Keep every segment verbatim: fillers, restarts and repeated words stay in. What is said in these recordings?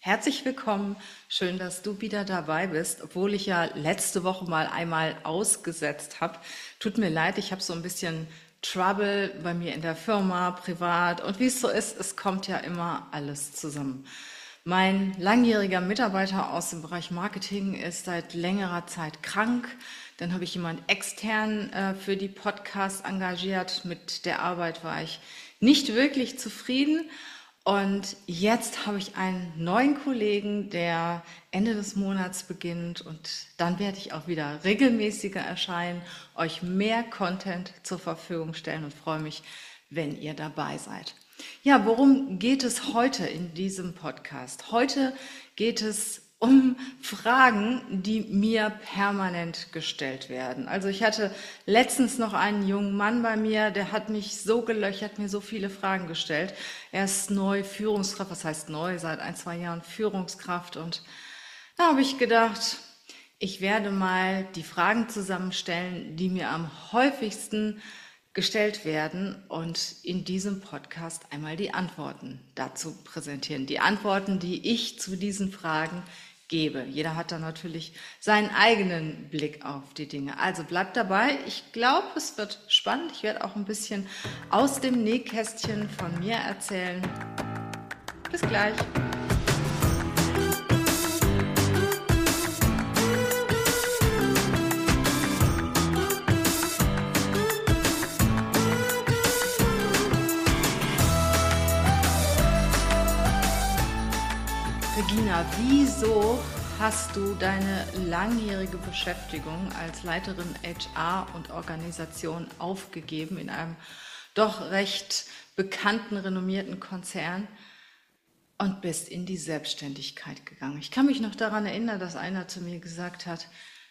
Herzlich willkommen. Schön, dass du wieder dabei bist, obwohl ich ja letzte Woche mal einmal ausgesetzt habe. Tut mir leid, ich habe so ein bisschen Trouble bei mir in der Firma, privat und wie es so ist, es kommt ja immer alles zusammen. Mein langjähriger Mitarbeiter aus dem Bereich Marketing ist seit längerer Zeit krank. Dann habe ich jemand extern äh, für die Podcasts engagiert. Mit der Arbeit war ich nicht wirklich zufrieden. Und jetzt habe ich einen neuen Kollegen, der Ende des Monats beginnt und dann werde ich auch wieder regelmäßiger erscheinen, euch mehr Content zur Verfügung stellen und freue mich, wenn ihr dabei seid. Ja, worum geht es heute in diesem Podcast? Heute geht es um Fragen, die mir permanent gestellt werden. Also ich hatte letztens noch einen jungen Mann bei mir, der hat mich so gelöchert, mir so viele Fragen gestellt. Er ist neu Führungskraft, was heißt neu, seit ein, zwei Jahren Führungskraft. Und da habe ich gedacht, ich werde mal die Fragen zusammenstellen, die mir am häufigsten gestellt werden und in diesem Podcast einmal die Antworten dazu präsentieren. Die Antworten, die ich zu diesen Fragen gebe. Jeder hat da natürlich seinen eigenen Blick auf die Dinge. Also bleibt dabei. Ich glaube, es wird spannend. Ich werde auch ein bisschen aus dem Nähkästchen von mir erzählen. Bis gleich. Regina, wieso hast du deine langjährige Beschäftigung als Leiterin H R und Organisation aufgegeben in einem doch recht bekannten, renommierten Konzern und bist in die Selbstständigkeit gegangen? Ich kann mich noch daran erinnern, dass einer zu mir gesagt hat,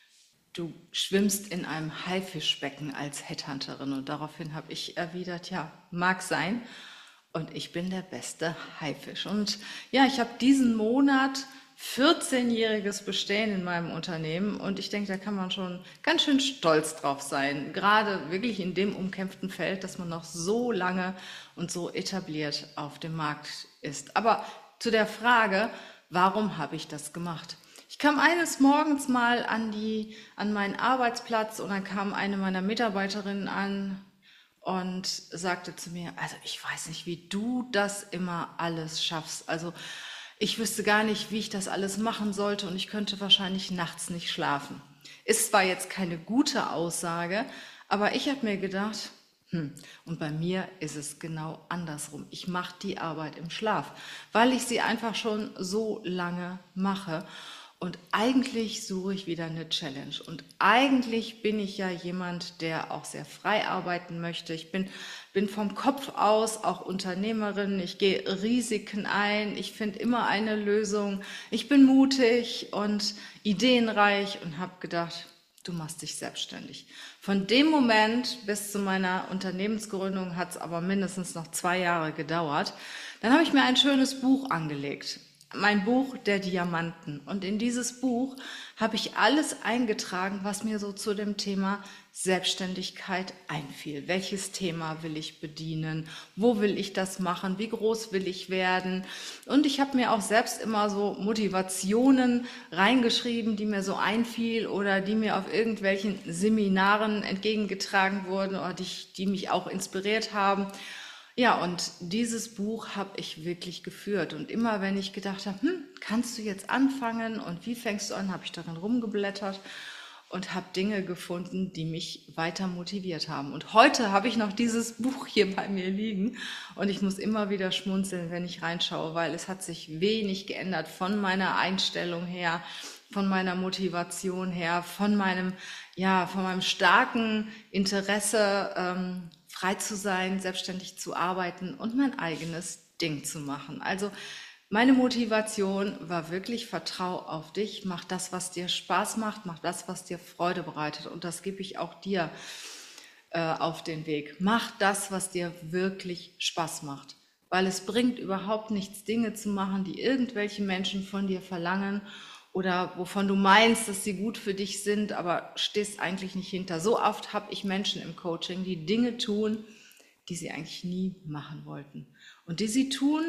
du schwimmst in einem Haifischbecken als Headhunterin, und daraufhin habe ich erwidert, ja, mag sein. Und ich bin der beste Haifisch. Und ja, ich habe diesen Monat vierzehnjähriges Bestehen in meinem Unternehmen und ich denke, da kann man schon ganz schön stolz drauf sein. Gerade wirklich in dem umkämpften Feld, dass man noch so lange und so etabliert auf dem Markt ist. Aber zu der Frage, warum habe ich das gemacht? Ich kam eines Morgens mal an die, an meinen Arbeitsplatz und dann kam eine meiner Mitarbeiterinnen an und sagte zu mir, also ich weiß nicht, wie du das immer alles schaffst. Also ich wüsste gar nicht, wie ich das alles machen sollte und ich könnte wahrscheinlich nachts nicht schlafen. Ist zwar jetzt keine gute Aussage, aber ich habe mir gedacht, hm, und bei mir ist es genau andersrum. Ich mache die Arbeit im Schlaf, weil ich sie einfach schon so lange mache. Und eigentlich suche ich wieder eine Challenge. Und eigentlich bin ich ja jemand, der auch sehr frei arbeiten möchte. Ich bin, bin vom Kopf aus auch Unternehmerin. Ich gehe Risiken ein. Ich finde immer eine Lösung. Ich bin mutig und ideenreich und habe gedacht, du machst dich selbstständig. Von dem Moment bis zu meiner Unternehmensgründung hat es aber mindestens noch zwei Jahre gedauert. Dann habe ich mir ein schönes Buch angelegt. Mein Buch Der Diamanten. Und in dieses Buch habe ich alles eingetragen, was mir so zu dem Thema Selbstständigkeit einfiel. Welches Thema will ich bedienen? Wo will ich das machen? Wie groß will ich werden? Und ich habe mir auch selbst immer so Motivationen reingeschrieben, die mir so einfiel oder die mir auf irgendwelchen Seminaren entgegengetragen wurden oder die, die mich auch inspiriert haben. Ja, und dieses Buch habe ich wirklich geführt. Und immer wenn ich gedacht habe, hm, kannst du jetzt anfangen und wie fängst du an, habe ich darin rumgeblättert und habe Dinge gefunden, die mich weiter motiviert haben. Und heute habe ich noch dieses Buch hier bei mir liegen und ich muss immer wieder schmunzeln, wenn ich reinschaue, weil es hat sich wenig geändert von meiner Einstellung her, von meiner Motivation her, von meinem, ja, von meinem starken Interesse, ähm, frei zu sein, selbstständig zu arbeiten und mein eigenes Ding zu machen. Also meine Motivation war wirklich, vertrau auf dich, mach das, was dir Spaß macht, mach das, was dir Freude bereitet. Und das gebe ich auch dir äh, auf den Weg. Mach das, was dir wirklich Spaß macht. Weil es bringt überhaupt nichts, Dinge zu machen, die irgendwelche Menschen von dir verlangen oder wovon du meinst, dass sie gut für dich sind, aber stehst eigentlich nicht hinter. So oft habe ich Menschen im Coaching, die Dinge tun, die sie eigentlich nie machen wollten und die sie tun,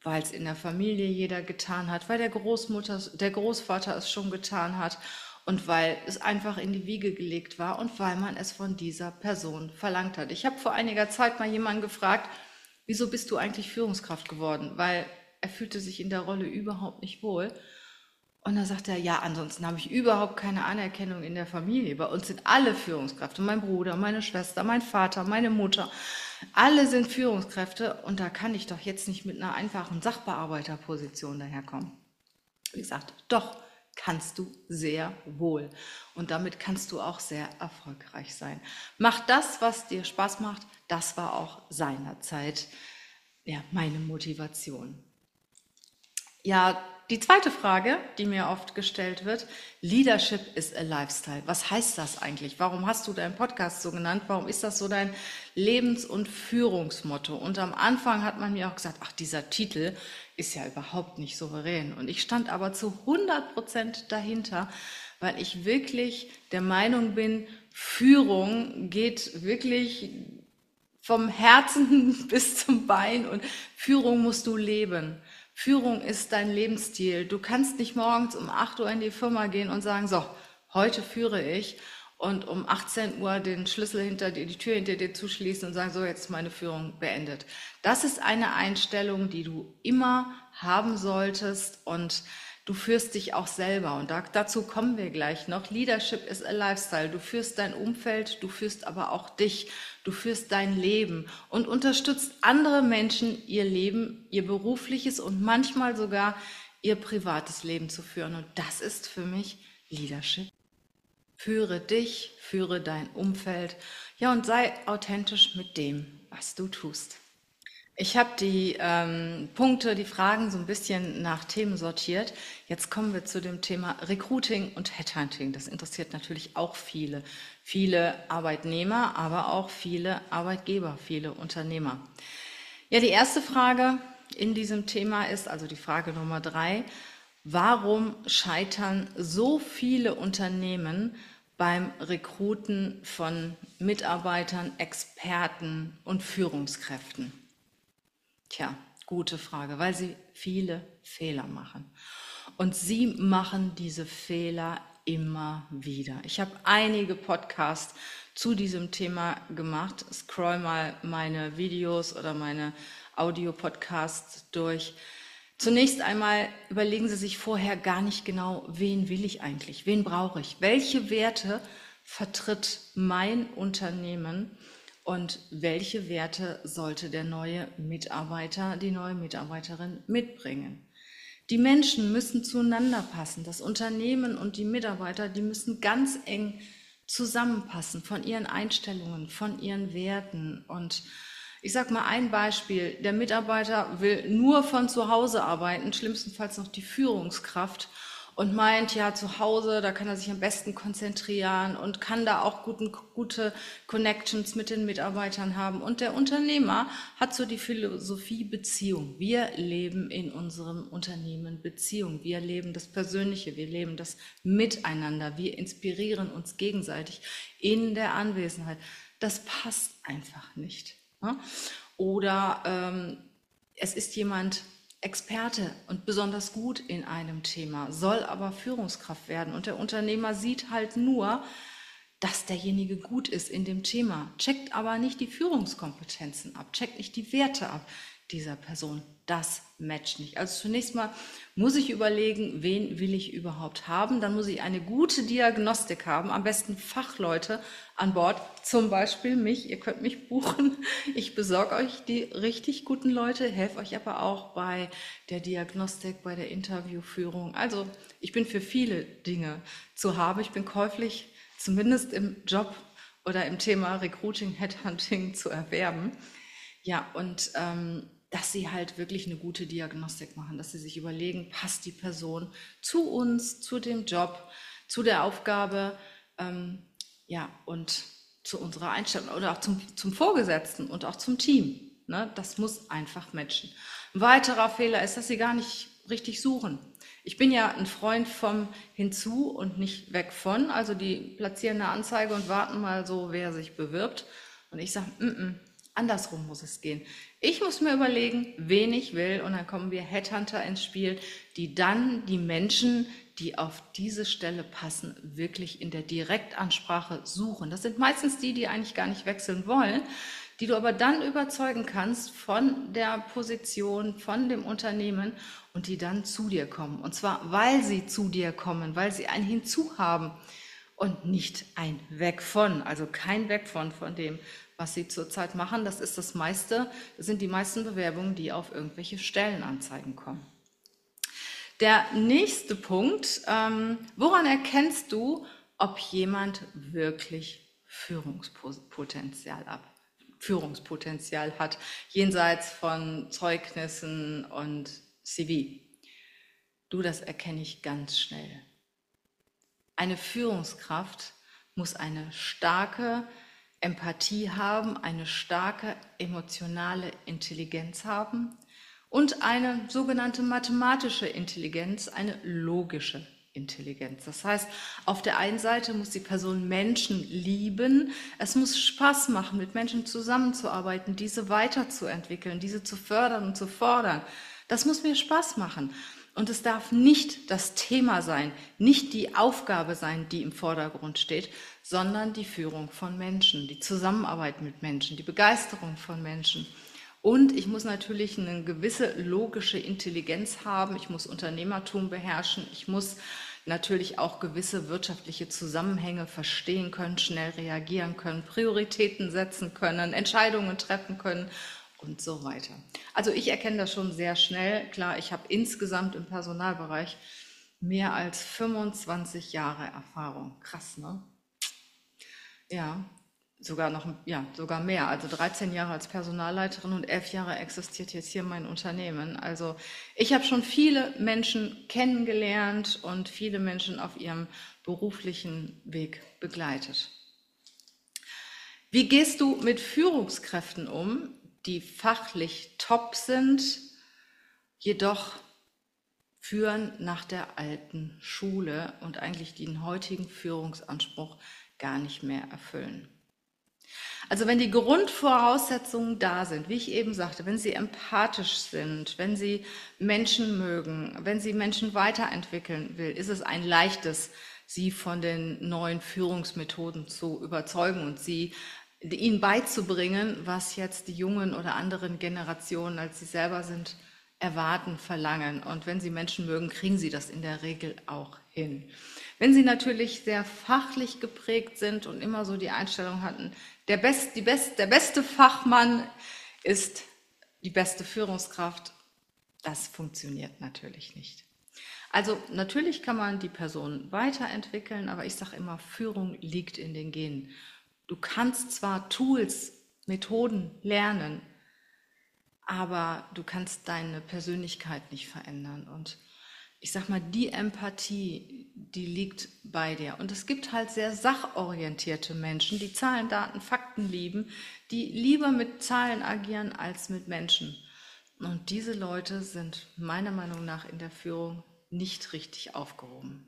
weil es in der Familie jeder getan hat, weil der Großmutter, der Großvater es schon getan hat und weil es einfach in die Wiege gelegt war und weil man es von dieser Person verlangt hat. Ich habe vor einiger Zeit mal jemanden gefragt, wieso bist du eigentlich Führungskraft geworden? Weil er fühlte sich in der Rolle überhaupt nicht wohl. Und dann sagt er, ja, ansonsten habe ich überhaupt keine Anerkennung in der Familie. Bei uns sind alle Führungskräfte, mein Bruder, meine Schwester, mein Vater, meine Mutter. Alle sind Führungskräfte und da kann ich doch jetzt nicht mit einer einfachen Sachbearbeiterposition daherkommen. Wie gesagt, doch kannst du sehr wohl und damit kannst du auch sehr erfolgreich sein. Mach das, was dir Spaß macht. Das war auch seinerzeit ja, meine Motivation. Ja, die zweite Frage, die mir oft gestellt wird, Leadership is a Lifestyle. Was heißt das eigentlich? Warum hast du deinen Podcast so genannt? Warum ist das so dein Lebens- und Führungsmotto? Und am Anfang hat man mir auch gesagt, ach, dieser Titel ist ja überhaupt nicht souverän. Und ich stand aber zu hundert Prozent dahinter, weil ich wirklich der Meinung bin, Führung geht wirklich vom Herzen bis zum Bein und Führung musst du leben. Führung ist dein Lebensstil. Du kannst nicht morgens um acht Uhr in die Firma gehen und sagen, so, heute führe ich und um achtzehn Uhr den Schlüssel hinter dir, die Tür hinter dir zuschließen und sagen, so, jetzt ist meine Führung beendet. Das ist eine Einstellung, die du immer haben solltest und du führst dich auch selber und da, dazu kommen wir gleich noch. Leadership is a Lifestyle. Du führst dein Umfeld, du führst aber auch dich. Du führst dein Leben und unterstützt andere Menschen, ihr Leben, ihr berufliches und manchmal sogar ihr privates Leben zu führen. Und das ist für mich Leadership. Führe dich, führe dein Umfeld, ja, und sei authentisch mit dem, was du tust. Ich habe die ähm, Punkte, die Fragen so ein bisschen nach Themen sortiert. Jetzt kommen wir zu dem Thema Recruiting und Headhunting. Das interessiert natürlich auch viele. Viele Arbeitnehmer, aber auch viele Arbeitgeber, viele Unternehmer. Ja, die erste Frage in diesem Thema ist, also die Frage Nummer drei, warum scheitern so viele Unternehmen beim Rekruten von Mitarbeitern, Experten und Führungskräften? Tja, gute Frage, weil sie viele Fehler machen. Und sie machen diese Fehler immer wieder. Ich habe einige Podcasts zu diesem Thema gemacht. Scroll mal meine Videos oder meine Audio-Podcasts durch. Zunächst einmal überlegen Sie sich vorher gar nicht genau, wen will ich eigentlich, wen brauche ich, welche Werte vertritt mein Unternehmen und welche Werte sollte der neue Mitarbeiter, die neue Mitarbeiterin mitbringen. Die Menschen müssen zueinander passen. Das Unternehmen und die Mitarbeiter, die müssen ganz eng zusammenpassen von ihren Einstellungen, von ihren Werten. Und ich sage mal ein Beispiel, der Mitarbeiter will nur von zu Hause arbeiten, schlimmstenfalls noch die Führungskraft und meint, ja, zu Hause, da kann er sich am besten konzentrieren und kann da auch guten, gute Connections mit den Mitarbeitern haben. Und der Unternehmer hat so die Philosophie Beziehung. Wir leben in unserem Unternehmen Beziehung. Wir leben das Persönliche, wir leben das Miteinander. Wir inspirieren uns gegenseitig in der Anwesenheit. Das passt einfach nicht. Oder ähm, es ist jemand Experte und besonders gut in einem Thema, soll aber Führungskraft werden. Und der Unternehmer sieht halt nur, dass derjenige gut ist in dem Thema, checkt aber nicht die Führungskompetenzen ab, checkt nicht die Werte ab dieser Person. Das matcht nicht. Also zunächst mal muss ich überlegen, wen will ich überhaupt haben. Dann muss ich eine gute Diagnostik haben, am besten Fachleute an Bord, zum Beispiel mich. Ihr könnt mich buchen. Ich besorge euch die richtig guten Leute, helfe euch aber auch bei der Diagnostik, bei der Interviewführung. Also ich bin für viele Dinge zu haben. Ich bin käuflich, zumindest im Job oder im Thema Recruiting, Headhunting zu erwerben. Ja, und ähm, dass sie halt wirklich eine gute Diagnostik machen, dass sie sich überlegen, passt die Person zu uns, zu dem Job, zu der Aufgabe, ähm, ja, und zu unserer Einstellung oder auch zum, zum Vorgesetzten und auch zum Team. Ne? Das muss einfach matchen. Ein weiterer Fehler ist, dass sie gar nicht richtig suchen. Ich bin ja ein Freund vom Hinzu und nicht weg von, also die platzieren eine Anzeige und warten mal so, wer sich bewirbt. Und ich sage, mm -mm. Andersrum muss es gehen. Ich muss mir überlegen, wen ich will, und dann kommen wir Headhunter ins Spiel, die dann die Menschen, die auf diese Stelle passen, wirklich in der Direktansprache suchen. Das sind meistens die, die eigentlich gar nicht wechseln wollen, die du aber dann überzeugen kannst von der Position, von dem Unternehmen, und die dann zu dir kommen. Und zwar, weil sie zu dir kommen, weil sie ein Hinzu haben und nicht ein Weg von, also kein Weg von von dem, was sie zurzeit machen. Das ist das meiste, das sind die meisten Bewerbungen, die auf irgendwelche Stellenanzeigen kommen. Der nächste Punkt, ähm, woran erkennst du, ob jemand wirklich Führungspotenzial, ab, Führungspotenzial hat, jenseits von Zeugnissen und C V? Du, das erkenne ich ganz schnell. Eine Führungskraft muss eine starke Empathie haben, eine starke emotionale Intelligenz haben und eine sogenannte mathematische Intelligenz, eine logische Intelligenz. Das heißt, auf der einen Seite muss die Person Menschen lieben, es muss Spaß machen, mit Menschen zusammenzuarbeiten, diese weiterzuentwickeln, diese zu fördern und zu fordern. Das muss mir Spaß machen. Und es darf nicht das Thema sein, nicht die Aufgabe sein, die im Vordergrund steht, sondern die Führung von Menschen, die Zusammenarbeit mit Menschen, die Begeisterung von Menschen. Und ich muss natürlich eine gewisse logische Intelligenz haben, ich muss Unternehmertum beherrschen, ich muss natürlich auch gewisse wirtschaftliche Zusammenhänge verstehen können, schnell reagieren können, Prioritäten setzen können, Entscheidungen treffen können und so weiter. Also ich erkenne das schon sehr schnell. Klar, ich habe insgesamt im Personalbereich mehr als fünfundzwanzig Jahre Erfahrung. Krass, ne? Ja, sogar noch, ja, sogar mehr. Also dreizehn Jahre als Personalleiterin und elf Jahre existiert jetzt hier mein Unternehmen. Also ich habe schon viele Menschen kennengelernt und viele Menschen auf ihrem beruflichen Weg begleitet. Wie gehst du mit Führungskräften um, die fachlich top sind, jedoch führen nach der alten Schule und eigentlich den heutigen Führungsanspruch gar nicht mehr erfüllen? Also wenn die Grundvoraussetzungen da sind, wie ich eben sagte, wenn sie empathisch sind, wenn sie Menschen mögen, wenn sie Menschen weiterentwickeln will, ist es ein leichtes, sie von den neuen Führungsmethoden zu überzeugen und sie ihnen beizubringen, was jetzt die jungen oder anderen Generationen, als sie selber sind, erwarten, verlangen. Und wenn sie Menschen mögen, kriegen sie das in der Regel auch hin. Wenn sie natürlich sehr fachlich geprägt sind und immer so die Einstellung hatten, der, Best, die Best, der beste Fachmann ist die beste Führungskraft, das funktioniert natürlich nicht. Also natürlich kann man die Person weiterentwickeln, aber ich sage immer, Führung liegt in den Genen. Du kannst zwar Tools, Methoden lernen, aber du kannst deine Persönlichkeit nicht verändern. Und ich sag mal, die Empathie, die liegt bei dir. Und es gibt halt sehr sachorientierte Menschen, die Zahlen, Daten, Fakten lieben, die lieber mit Zahlen agieren als mit Menschen. Und diese Leute sind meiner Meinung nach in der Führung nicht richtig aufgehoben.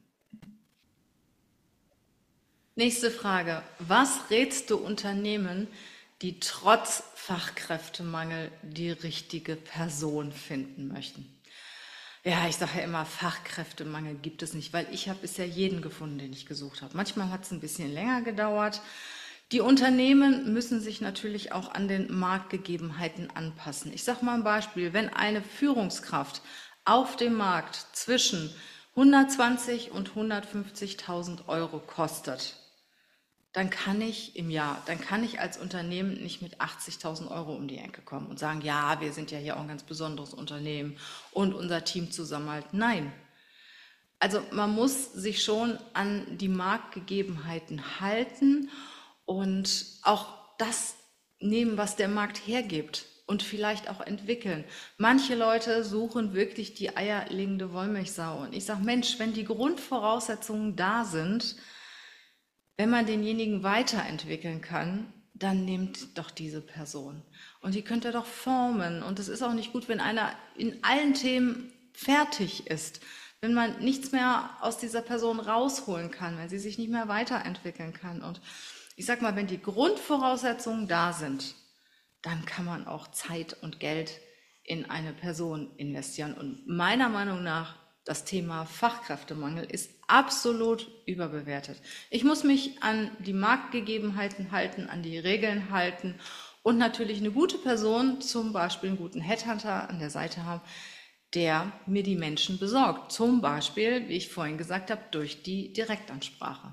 Nächste Frage. Was rätst du Unternehmen, die trotz Fachkräftemangel die richtige Person finden möchten? Ja, ich sage ja immer, Fachkräftemangel gibt es nicht, weil ich habe bisher jeden gefunden, den ich gesucht habe. Manchmal hat es ein bisschen länger gedauert. Die Unternehmen müssen sich natürlich auch an den Marktgegebenheiten anpassen. Ich sage mal ein Beispiel, wenn eine Führungskraft auf dem Markt zwischen hundertzwanzig und hundertfünfzigtausend Euro kostet, dann kann ich im Jahr, dann kann ich als Unternehmen nicht mit achtzigtausend Euro um die Ecke kommen und sagen, ja, wir sind ja hier auch ein ganz besonderes Unternehmen und unser Team zusammenhalten. Nein. Also man muss sich schon an die Marktgegebenheiten halten und auch das nehmen, was der Markt hergibt und vielleicht auch entwickeln. Manche Leute suchen wirklich die eierlegende Wollmilchsau. Und ich sage, Mensch, wenn die Grundvoraussetzungen da sind, wenn man denjenigen weiterentwickeln kann, dann nehmt doch diese Person. Und die könnt ihr doch formen. Und es ist auch nicht gut, wenn einer in allen Themen fertig ist, wenn man nichts mehr aus dieser Person rausholen kann, wenn sie sich nicht mehr weiterentwickeln kann. Und ich sag mal, wenn die Grundvoraussetzungen da sind, dann kann man auch Zeit und Geld in eine Person investieren. Und meiner Meinung nach, das Thema Fachkräftemangel ist absolut überbewertet. Ich muss mich an die Marktgegebenheiten halten, an die Regeln halten und natürlich eine gute Person, zum Beispiel einen guten Headhunter an der Seite haben, der mir die Menschen besorgt. Zum Beispiel, wie ich vorhin gesagt habe, durch die Direktansprache.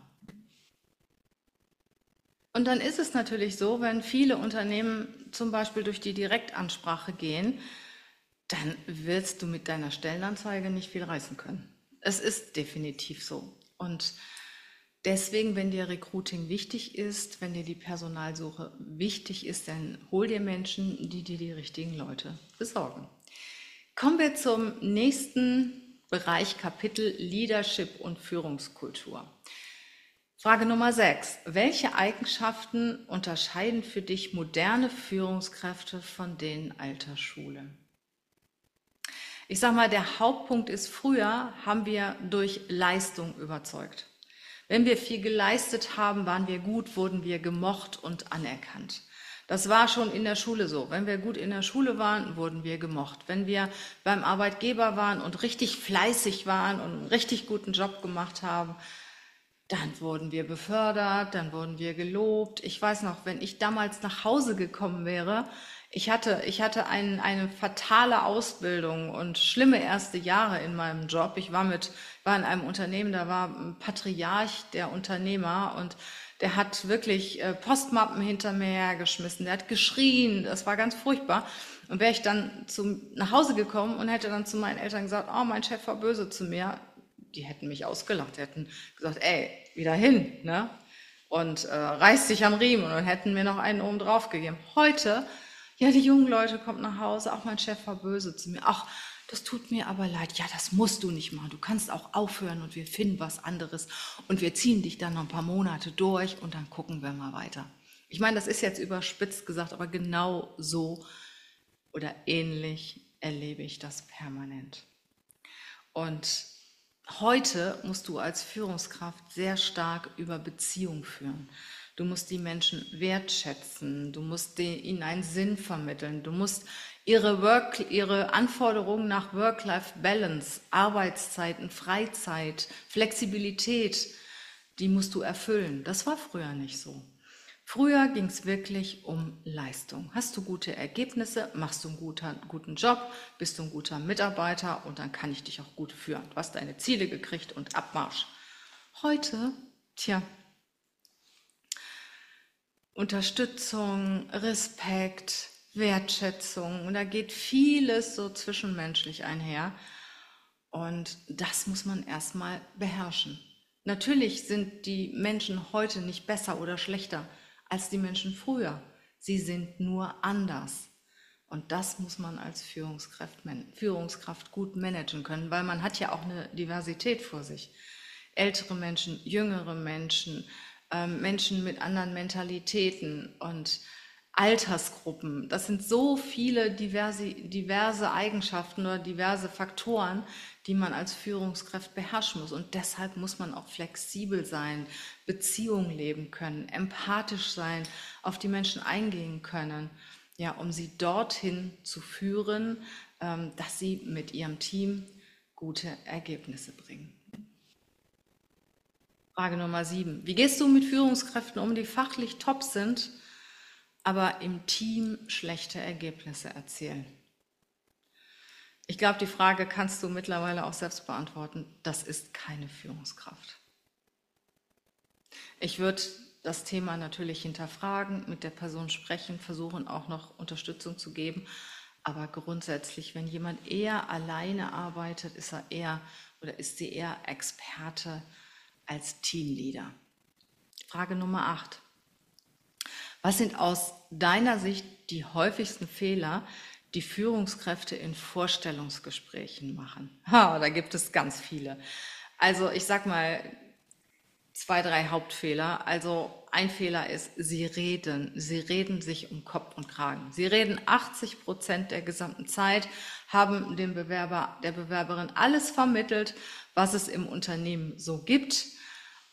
Und dann ist es natürlich so, wenn viele Unternehmen zum Beispiel durch die Direktansprache gehen, dann wirst du mit deiner Stellenanzeige nicht viel reißen können. Es ist definitiv so. Und deswegen, wenn dir Recruiting wichtig ist, wenn dir die Personalsuche wichtig ist, dann hol dir Menschen, die dir die richtigen Leute besorgen. Kommen wir zum nächsten Bereich, Kapitel Leadership und Führungskultur. Frage Nummer sechs. Welche Eigenschaften unterscheiden für dich moderne Führungskräfte von denen alter Schule? Ich sage mal, der Hauptpunkt ist, früher haben wir durch Leistung überzeugt. Wenn wir viel geleistet haben, waren wir gut, wurden wir gemocht und anerkannt. Das war schon in der Schule so. Wenn wir gut in der Schule waren, wurden wir gemocht. Wenn wir beim Arbeitgeber waren und richtig fleißig waren und einen richtig guten Job gemacht haben, dann wurden wir befördert, dann wurden wir gelobt. Ich weiß noch, wenn ich damals nach Hause gekommen wäre, ich hatte, ich hatte ein, eine fatale Ausbildung und schlimme erste Jahre in meinem Job. Ich war mit, war in einem Unternehmen, da war ein Patriarch, der Unternehmer, und der hat wirklich äh, Postmappen hinter mir hergeschmissen, der hat geschrien, das war ganz furchtbar. Und wäre ich dann zum, nach Hause gekommen und hätte dann zu meinen Eltern gesagt, oh, mein Chef war böse zu mir, die hätten mich ausgelacht, die hätten gesagt, ey, wieder hin, ne? Und äh, reiß dich am Riemen, und hätten mir noch einen oben drauf gegeben. Heute, ja, die jungen Leute kommen nach Hause, auch mein Chef war böse zu mir. Ach, das tut mir aber leid. Ja, das musst du nicht machen. Du kannst auch aufhören und wir finden was anderes. Und wir ziehen dich dann noch ein paar Monate durch und dann gucken wir mal weiter. Ich meine, das ist jetzt überspitzt gesagt, aber genau so oder ähnlich erlebe ich das permanent. Und heute musst du als Führungskraft sehr stark über Beziehung führen. Du musst die Menschen wertschätzen, du musst ihnen einen Sinn vermitteln, du musst ihre, Work, ihre Anforderungen nach Work-Life-Balance, Arbeitszeiten, Freizeit, Flexibilität, die musst du erfüllen. Das war früher nicht so. Früher ging es wirklich um Leistung. Hast du gute Ergebnisse, machst du einen guter, guten Job, bist du ein guter Mitarbeiter, und dann kann ich dich auch gut führen. Du hast deine Ziele gekriegt und Abmarsch. Heute, tja, Unterstützung, Respekt, Wertschätzung, und da geht vieles so zwischenmenschlich einher, und das muss man erstmal beherrschen. Natürlich sind die Menschen heute nicht besser oder schlechter als die Menschen früher. Sie sind nur anders. Und das muss man als Führungskraft, Führungskraft gut managen können, weil man hat ja auch eine Diversität vor sich. Ältere Menschen, jüngere Menschen, äh, Menschen mit anderen Mentalitäten und Altersgruppen. Das sind so viele diverse, diverse Eigenschaften oder diverse Faktoren, die man als Führungskraft beherrschen muss. Und deshalb muss man auch flexibel sein, Beziehungen leben können, empathisch sein, auf die Menschen eingehen können, ja, um sie dorthin zu führen, ähm, dass sie mit ihrem Team gute Ergebnisse bringen. Frage Nummer sieben. Wie gehst du mit Führungskräften um, die fachlich top sind, aber im Team schlechte Ergebnisse erzielen? Ich glaube, die Frage kannst du mittlerweile auch selbst beantworten. Das ist keine Führungskraft. Ich würde das Thema natürlich hinterfragen, mit der Person sprechen, versuchen auch noch Unterstützung zu geben. Aber grundsätzlich, wenn jemand eher alleine arbeitet, ist er eher oder ist sie eher Experte als Teamleader. Frage Nummer acht. Was sind aus deiner Sicht die häufigsten Fehler, die Führungskräfte in Vorstellungsgesprächen machen? Ha, da gibt es ganz viele. Also ich sag mal zwei, drei Hauptfehler. Also ein Fehler ist, sie reden. Sie reden sich um Kopf und Kragen. Sie reden achtzig Prozent der gesamten Zeit, haben dem Bewerber, der Bewerberin alles vermittelt, was es im Unternehmen so gibt,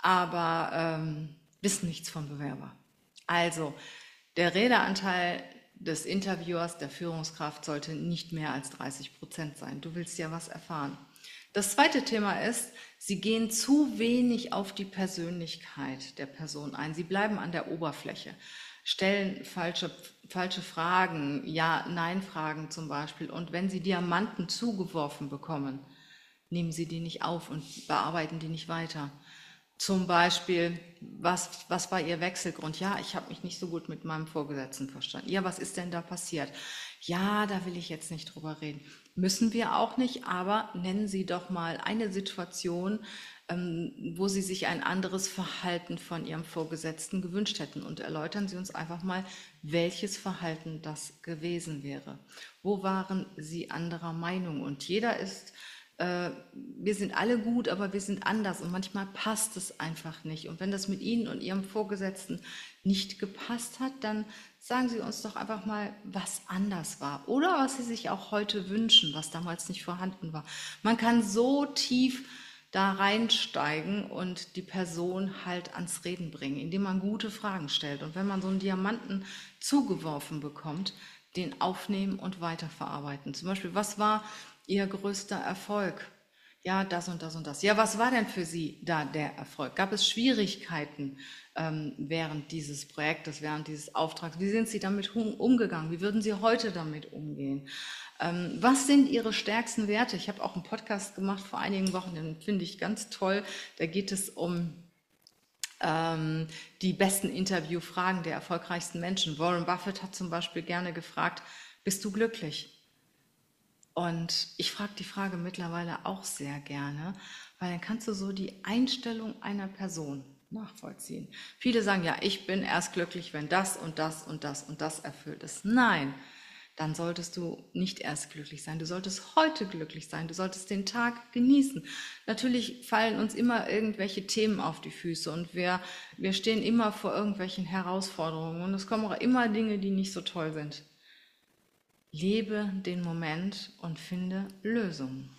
aber ähm, wissen nichts vom Bewerber. Also der Redeanteil, des Interviewers, der Führungskraft, sollte nicht mehr als dreißig Prozent sein. Du willst ja was erfahren. Das zweite Thema ist, sie gehen zu wenig auf die Persönlichkeit der Person ein. Sie bleiben an der Oberfläche, stellen falsche, falsche Fragen, Ja-Nein-Fragen zum Beispiel. Und wenn sie Diamanten zugeworfen bekommen, nehmen sie die nicht auf und bearbeiten die nicht weiter. Zum Beispiel, was, was war Ihr Wechselgrund? Ja, ich habe mich nicht so gut mit meinem Vorgesetzten verstanden. Ja, was ist denn da passiert? Ja, da will ich jetzt nicht drüber reden. Müssen wir auch nicht, aber nennen Sie doch mal eine Situation, ähm, wo Sie sich ein anderes Verhalten von Ihrem Vorgesetzten gewünscht hätten und erläutern Sie uns einfach mal, welches Verhalten das gewesen wäre. Wo waren Sie anderer Meinung? Und jeder ist wir sind alle gut, aber wir sind anders und manchmal passt es einfach nicht. Und wenn das mit Ihnen und Ihrem Vorgesetzten nicht gepasst hat, dann sagen Sie uns doch einfach mal, was anders war oder was Sie sich auch heute wünschen, was damals nicht vorhanden war. Man kann so tief da reinsteigen und die Person halt ans Reden bringen, indem man gute Fragen stellt. Und wenn man so einen Diamanten zugeworfen bekommt, den aufnehmen und weiterverarbeiten. Zum Beispiel, was war Ihr größter Erfolg? Ja, das und das und das. Ja, was war denn für Sie da der Erfolg? Gab es Schwierigkeiten ähm, während dieses Projektes, während dieses Auftrags? Wie sind Sie damit umgegangen? Wie würden Sie heute damit umgehen? Ähm, was sind Ihre stärksten Werte? Ich habe auch einen Podcast gemacht vor einigen Wochen, den finde ich ganz toll. Da geht es um ähm, die besten Interviewfragen der erfolgreichsten Menschen. Warren Buffett hat zum Beispiel gerne gefragt, bist du glücklich? Und ich frage die Frage mittlerweile auch sehr gerne, weil dann kannst du so die Einstellung einer Person nachvollziehen. Viele sagen, ja, ich bin erst glücklich, wenn das und das und das und das erfüllt ist. Nein, dann solltest du nicht erst glücklich sein. Du solltest heute glücklich sein. Du solltest den Tag genießen. Natürlich fallen uns immer irgendwelche Themen auf die Füße und wir, wir stehen immer vor irgendwelchen Herausforderungen und es kommen auch immer Dinge, die nicht so toll sind. Lebe den Moment und finde Lösungen.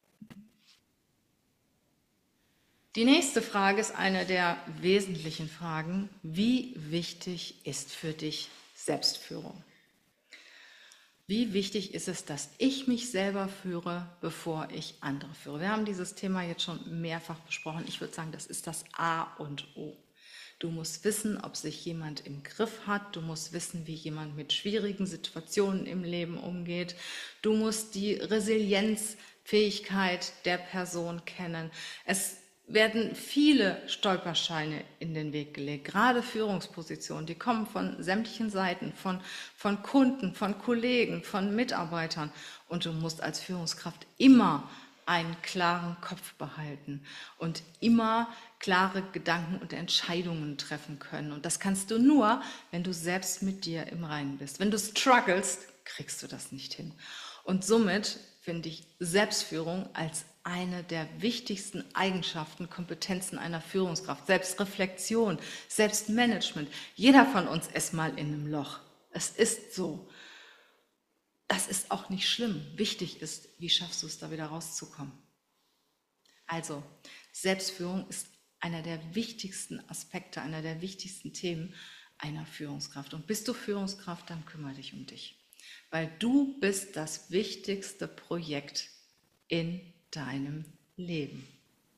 Die nächste Frage ist eine der wesentlichen Fragen. Wie wichtig ist für dich Selbstführung? Wie wichtig ist es, dass ich mich selber führe, bevor ich andere führe? Wir haben dieses Thema jetzt schon mehrfach besprochen. Ich würde sagen, das ist das A und O. Du musst wissen, ob sich jemand im Griff hat. Du musst wissen, wie jemand mit schwierigen Situationen im Leben umgeht. Du musst die Resilienzfähigkeit der Person kennen. Es werden viele Stolpersteine in den Weg gelegt, gerade Führungspositionen, die kommen von sämtlichen Seiten, von, von Kunden, von Kollegen, von Mitarbeitern. Und du musst als Führungskraft immer einen klaren Kopf behalten und immer klare Gedanken und Entscheidungen treffen können. Und das kannst du nur, wenn du selbst mit dir im Reinen bist. Wenn du strugglest, kriegst du das nicht hin. Und somit finde ich Selbstführung als eine der wichtigsten Eigenschaften, Kompetenzen einer Führungskraft. Selbstreflexion, Selbstmanagement. Jeder von uns ist mal in einem Loch. Es ist so. Das ist auch nicht schlimm. Wichtig ist, wie schaffst du es, da wieder rauszukommen? Also, Selbstführung ist einer der wichtigsten Aspekte, einer der wichtigsten Themen einer Führungskraft. Und bist du Führungskraft, dann kümmere dich um dich. Weil du bist das wichtigste Projekt in deinem Leben.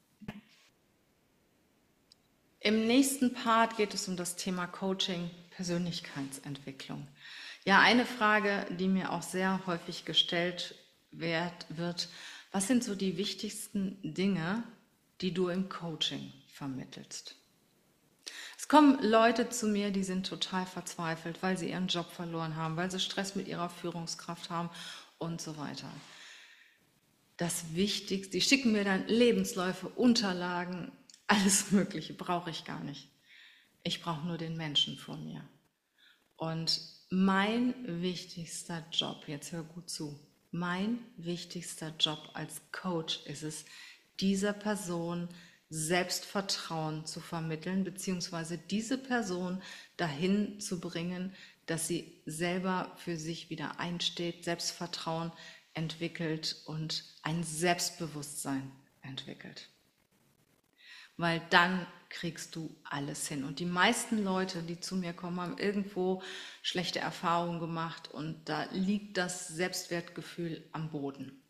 Im nächsten Part geht es um das Thema Coaching, Persönlichkeitsentwicklung. Ja, eine Frage, die mir auch sehr häufig gestellt wird, was sind so die wichtigsten Dinge, die du im Coaching vermittelst? Es kommen Leute zu mir, die sind total verzweifelt, weil sie ihren Job verloren haben, weil sie Stress mit ihrer Führungskraft haben und so weiter. Das Wichtigste, die schicken mir dann Lebensläufe, Unterlagen, alles Mögliche brauche ich gar nicht. Ich brauche nur den Menschen vor mir. Und mein wichtigster Job, jetzt hör gut zu, mein wichtigster Job als Coach ist es, dieser Person Selbstvertrauen zu vermitteln, beziehungsweise diese Person dahin zu bringen, dass sie selber für sich wieder einsteht, Selbstvertrauen entwickelt und ein Selbstbewusstsein entwickelt. weil dann kriegst du alles hin. Und die meisten Leute, die zu mir kommen, haben irgendwo schlechte Erfahrungen gemacht und da liegt das Selbstwertgefühl am Boden.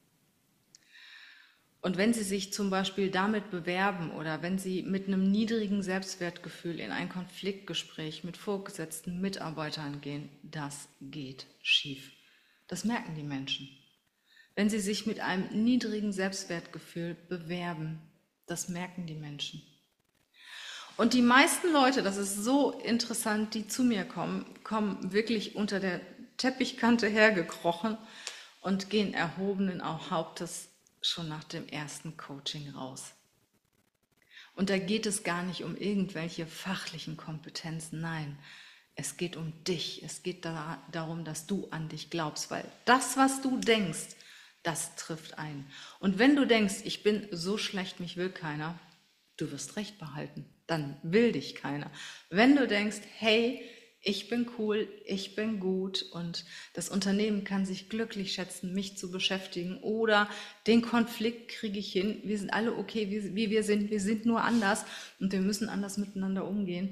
Und wenn Sie sich zum Beispiel damit bewerben oder wenn Sie mit einem niedrigen Selbstwertgefühl in ein Konfliktgespräch mit vorgesetzten Mitarbeitern gehen, das geht schief. Das merken die Menschen. Wenn Sie sich mit einem niedrigen Selbstwertgefühl bewerben, das merken die Menschen. Und die meisten Leute, das ist so interessant, die zu mir kommen, kommen wirklich unter der Teppichkante hergekrochen und gehen erhobenen Hauptes schon nach dem ersten Coaching raus. Und da geht es gar nicht um irgendwelche fachlichen Kompetenzen, nein, es geht um dich, es geht da, darum, dass du an dich glaubst, weil das, was du denkst, das trifft ein. Und wenn du denkst, ich bin so schlecht, mich will keiner, du wirst recht behalten, dann will dich keiner. Wenn du denkst, hey, ich bin cool, ich bin gut und das Unternehmen kann sich glücklich schätzen, mich zu beschäftigen oder den Konflikt kriege ich hin, wir sind alle okay, wie, wie wir sind, wir sind nur anders und wir müssen anders miteinander umgehen,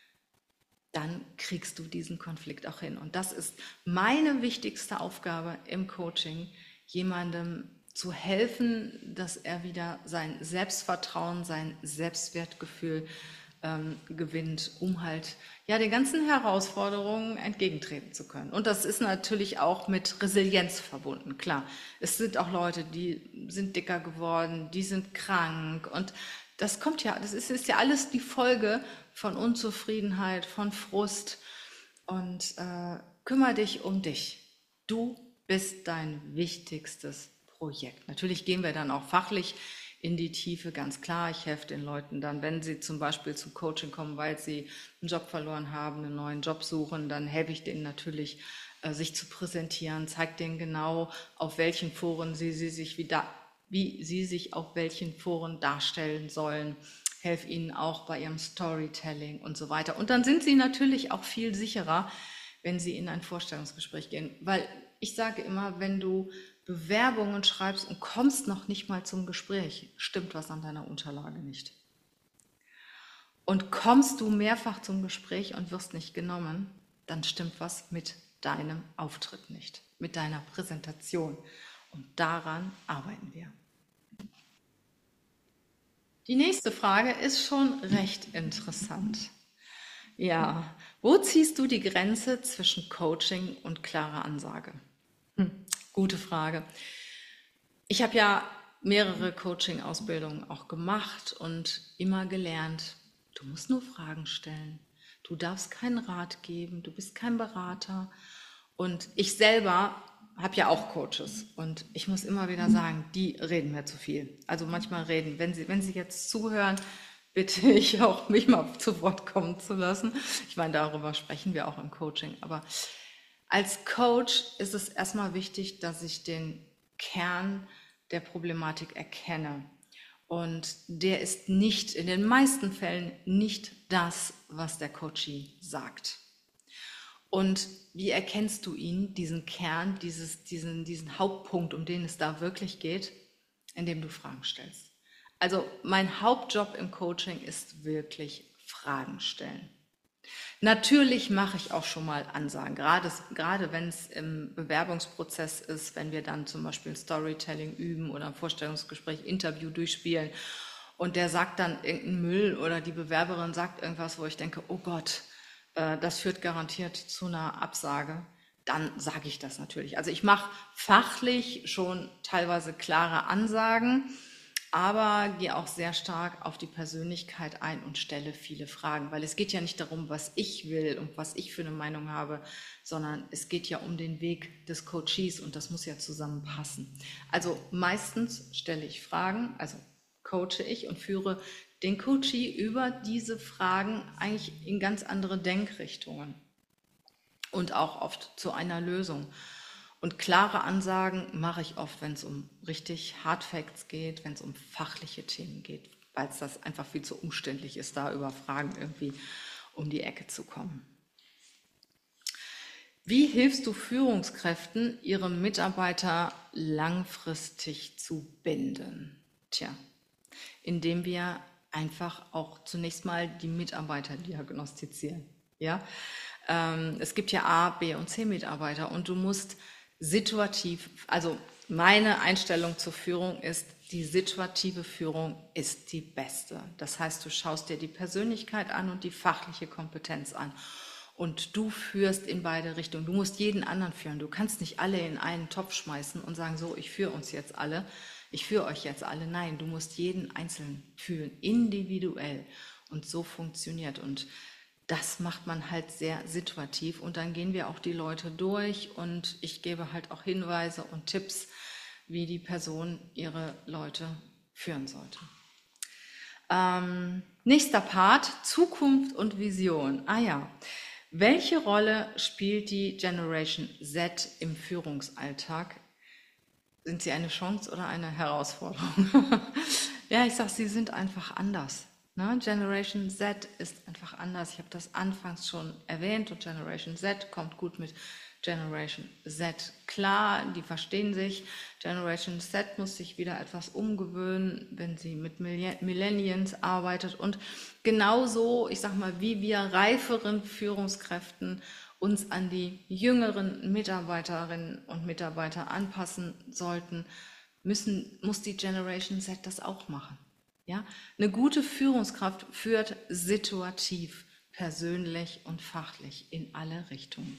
dann kriegst du diesen Konflikt auch hin. Und das ist meine wichtigste Aufgabe im Coaching, jemandem zu helfen, dass er wieder sein Selbstvertrauen, sein Selbstwertgefühl ähm, gewinnt, um halt ja den ganzen Herausforderungen entgegentreten zu können. Und das ist natürlich auch mit Resilienz verbunden, klar. Es sind auch Leute, die sind dicker geworden, die sind krank und das kommt ja, das ist, ist ja alles die Folge von Unzufriedenheit, von Frust und äh, kümmere dich um dich. Du bist dein wichtigstes Projekt. Natürlich gehen wir dann auch fachlich in die Tiefe, ganz klar. Ich helfe den Leuten dann, wenn sie zum Beispiel zum Coaching kommen, weil sie einen Job verloren haben, einen neuen Job suchen, dann helfe ich denen natürlich, äh, sich zu präsentieren, zeige denen genau, auf welchen Foren sie, sie sich wieder, wie sie sich auf welchen Foren darstellen sollen, helfe ihnen auch bei ihrem Storytelling und so weiter. Und dann sind sie natürlich auch viel sicherer, wenn sie in ein Vorstellungsgespräch gehen, weil ich sage immer, wenn du Bewerbungen schreibst und kommst noch nicht mal zum Gespräch, stimmt was an deiner Unterlage nicht. Und kommst du mehrfach zum Gespräch und wirst nicht genommen, dann stimmt was mit deinem Auftritt nicht, mit deiner Präsentation. Und daran arbeiten wir. Die nächste Frage ist schon recht interessant. Ja, wo ziehst du die Grenze zwischen Coaching und klarer Ansage? Hm, gute Frage. Ich habe ja mehrere Coaching-Ausbildungen auch gemacht und immer gelernt, du musst nur Fragen stellen. Du darfst keinen Rat geben, du bist kein Berater. Und ich selber habe ja auch Coaches und ich muss immer wieder sagen, die reden mir zu viel. Also manchmal reden, wenn sie, wenn sie jetzt zuhören, bitte ich auch, mich mal zu Wort kommen zu lassen. Ich meine, darüber sprechen wir auch im Coaching. Aber als Coach ist es erstmal wichtig, dass ich den Kern der Problematik erkenne. Und der ist nicht, in den meisten Fällen nicht das, was der Coachee sagt. Und wie erkennst du ihn, diesen Kern, dieses, diesen, diesen Hauptpunkt, um den es da wirklich geht, indem du Fragen stellst? Also mein Hauptjob im Coaching ist wirklich Fragen stellen. Natürlich mache ich auch schon mal Ansagen, gerade, gerade wenn es im Bewerbungsprozess ist, wenn wir dann zum Beispiel Storytelling üben oder ein Vorstellungsgespräch, Interview durchspielen und der sagt dann irgendeinen Müll oder die Bewerberin sagt irgendwas, wo ich denke, oh Gott, das führt garantiert zu einer Absage, dann sage ich das natürlich. Also ich mache fachlich schon teilweise klare Ansagen, aber gehe auch sehr stark auf die Persönlichkeit ein und stelle viele Fragen, weil es geht ja nicht darum, was ich will und was ich für eine Meinung habe, sondern es geht ja um den Weg des Coaches und das muss ja zusammenpassen. Also meistens stelle ich Fragen, also coache ich und führe den Coachee über diese Fragen eigentlich in ganz andere Denkrichtungen und auch oft zu einer Lösung. Und klare Ansagen mache ich oft, wenn es um richtig Hard Facts geht, wenn es um fachliche Themen geht, weil es das einfach viel zu umständlich ist, da über Fragen irgendwie um die Ecke zu kommen. Wie hilfst du Führungskräften, ihre Mitarbeiter langfristig zu binden? Tja, indem wir einfach auch zunächst mal die Mitarbeiter diagnostizieren. Ja? Ähm, es gibt ja A, B und C Mitarbeiter und du musst situativ, also meine Einstellung zur Führung ist, die situative Führung ist die beste. Das heißt, du schaust dir die Persönlichkeit an und die fachliche Kompetenz an. Und du führst in beide Richtungen. Du musst jeden anderen führen. Du kannst nicht alle in einen Topf schmeißen und sagen, so, ich führe uns jetzt alle. Ich führe euch jetzt alle. Nein, du musst jeden einzeln fühlen, individuell. Und so funktioniert. Und das macht man halt sehr situativ. Und dann gehen wir auch die Leute durch. Und ich gebe halt auch Hinweise und Tipps, wie die Person ihre Leute führen sollte. Ähm, nächster Part, Zukunft und Vision. Ah ja, welche Rolle spielt die Generation Z im Führungsalltag? Sind sie eine Chance oder eine Herausforderung? Ja, ich sage, sie sind einfach anders. Ne? Generation Z ist einfach anders. Ich habe das anfangs schon erwähnt und Generation Z kommt gut mit Generation Z klar, die verstehen sich. Generation Z muss sich wieder etwas umgewöhnen, wenn sie mit Millennials arbeitet. Und genauso, ich sag mal, wie wir reiferen Führungskräften uns an die jüngeren Mitarbeiterinnen und Mitarbeiter anpassen sollten, müssen, muss die Generation Z das auch machen. Ja? Eine gute Führungskraft führt situativ, persönlich und fachlich in alle Richtungen.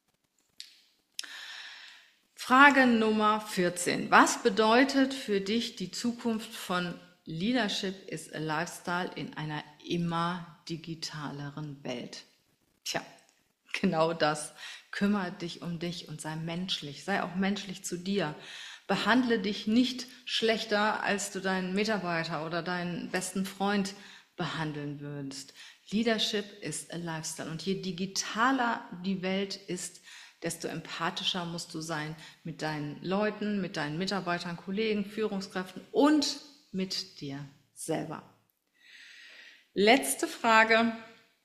Frage Nummer vierzehn. Was bedeutet für dich die Zukunft von Leadership is a Lifestyle in einer immer digitaleren Welt? Tja, genau das. Kümmere dich um dich und sei menschlich. Sei auch menschlich zu dir. Behandle dich nicht schlechter, als du deinen Mitarbeiter oder deinen besten Freund behandeln würdest. Leadership is a Lifestyle. Und je digitaler die Welt ist, desto empathischer musst du sein mit deinen Leuten, mit deinen Mitarbeitern, Kollegen, Führungskräften und mit dir selber. Letzte Frage.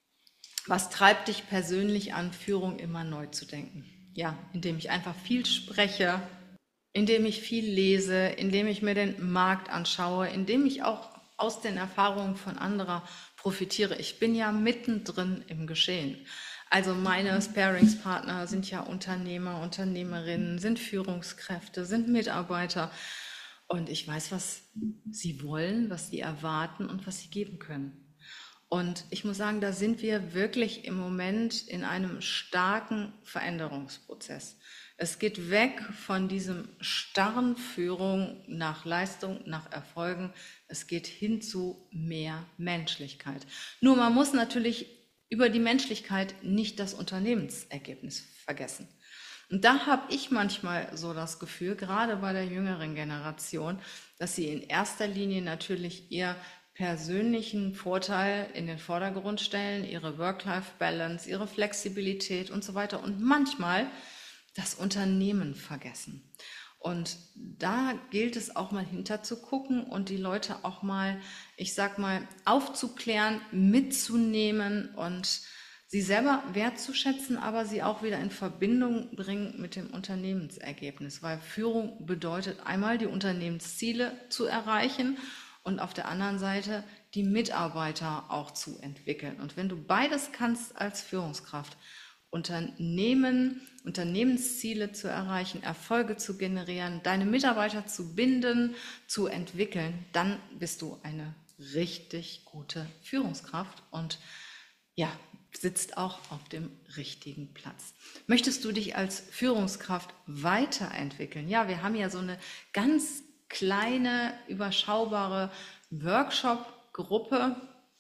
Was treibt dich persönlich an, Führung immer neu zu denken? Ja, indem ich einfach viel spreche, indem ich viel lese, indem ich mir den Markt anschaue, indem ich auch aus den Erfahrungen von anderen profitiere. Ich bin ja mittendrin im Geschehen. Also meine Sparingspartner sind ja Unternehmer, Unternehmerinnen, sind Führungskräfte, sind Mitarbeiter. Und ich weiß, was sie wollen, was sie erwarten und was sie geben können. Und ich muss sagen, da sind wir wirklich im Moment in einem starken Veränderungsprozess. Es geht weg von diesem starren Führung nach Leistung, nach Erfolgen. Es geht hin zu mehr Menschlichkeit. Nur man muss natürlich über die Menschlichkeit nicht das Unternehmensergebnis vergessen. Und da habe ich manchmal so das Gefühl, gerade bei der jüngeren Generation, dass sie in erster Linie natürlich ihr persönlichen Vorteil in den Vordergrund stellen, ihre Work-Life-Balance, ihre Flexibilität und so weiter und manchmal das Unternehmen vergessen. Und da gilt es auch mal hinter zu gucken und die Leute auch mal, ich sag mal, aufzuklären, mitzunehmen und sie selber wertzuschätzen, aber sie auch wieder in Verbindung bringen mit dem Unternehmensergebnis. Weil Führung bedeutet einmal, die Unternehmensziele zu erreichen und auf der anderen Seite die Mitarbeiter auch zu entwickeln. Und wenn du beides kannst als Führungskraft, Unternehmen, Unternehmensziele zu erreichen, Erfolge zu generieren, deine Mitarbeiter zu binden, zu entwickeln, dann bist du eine richtig gute Führungskraft und ja, sitzt auch auf dem richtigen Platz. Möchtest du dich als Führungskraft weiterentwickeln? Ja, wir haben ja so eine ganz kleine, überschaubare Workshop-Gruppe,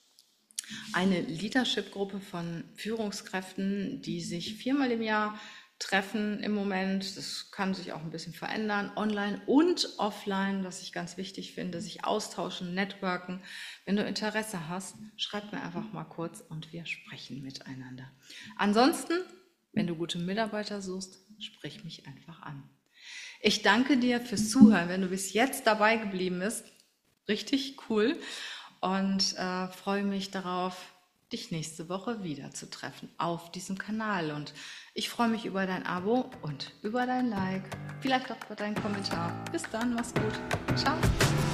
eine Leadership-Gruppe von Führungskräften, die sich viermal im Jahr treffen im Moment. Das kann sich auch ein bisschen verändern, online und offline, was ich ganz wichtig finde, sich austauschen, networken. Wenn du Interesse hast, schreib mir einfach mal kurz und wir sprechen miteinander. Ansonsten, wenn du gute Mitarbeiter suchst, sprich mich einfach an. Ich danke dir fürs Zuhören, wenn du bis jetzt dabei geblieben bist. Richtig cool. Und äh, freue mich darauf, dich nächste Woche wieder zu treffen auf diesem Kanal. Und ich freue mich über dein Abo und über dein Like, vielleicht auch über deinen Kommentar. Bis dann, mach's gut. Ciao.